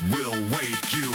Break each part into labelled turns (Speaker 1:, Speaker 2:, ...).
Speaker 1: will wake you.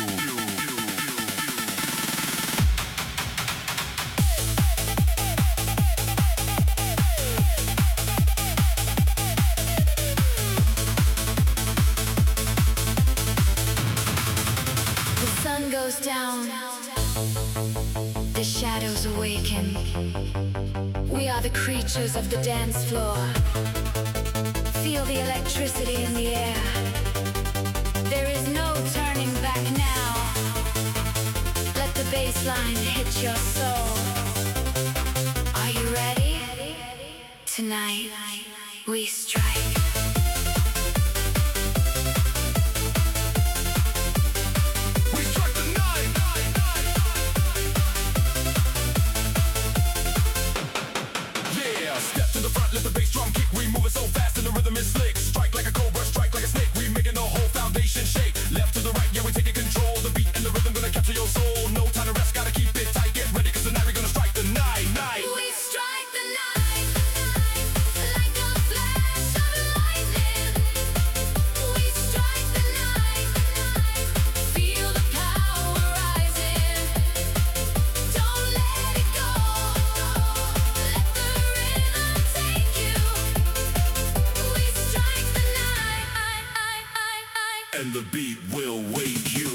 Speaker 2: The sun goes down, the shadows awaken. We are the creatures of the dance floor. Feel the electricity in the air. There is no turning back now. Let the bass line hit your soul. Are you ready? Tonight we strike.
Speaker 1: Step to the front, let the bass drum kick. We move it so fast and the rhythm is slick. Strike like a cobra, strike like a snake. We making the whole foundation shake. Left to the right, yeah, we taking control. The beat and the rhythm gonna capture your soul. No time to rest, gotta keep it tight. Get ready, cause tonight we're gonna strike the night.
Speaker 2: We strike the night, like a flash of lightning. We strike the night, feel the power rising. Don't let it go, let the rhythm take you. We strike the night,
Speaker 1: And the beat will wake you.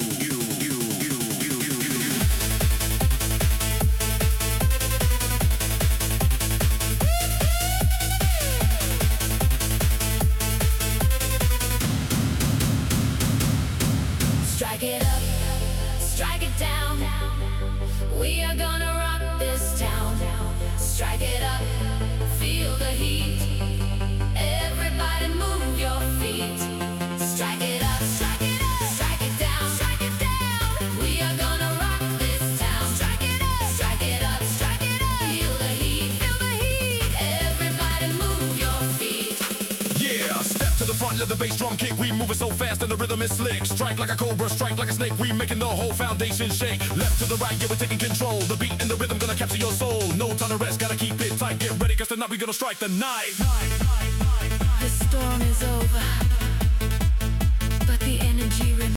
Speaker 2: Strike it up, strike it down. We are gonna rock this town. Strike it up, feel the heat. Everybody move your feet. Strike it up, strike it up, strike it down, strike it down. We are gonna rock this town. Strike it up, strike it up, strike it up. Feel the heat, feel the heat. Everybody move your feet.
Speaker 1: Yeah, step to the front, let the bass drum kick. We move it so fast and the rhythm is slick. Strike like a cobra, strike like a snake. We making the whole foundation shake. Left to the right, yeah, we're taking control. The beat and the rhythm gonna capture your soul. No time to rest, gotta keep it tight. Get ready, cause tonight we gonna strike the night.
Speaker 2: The storm is over, but the energy remains.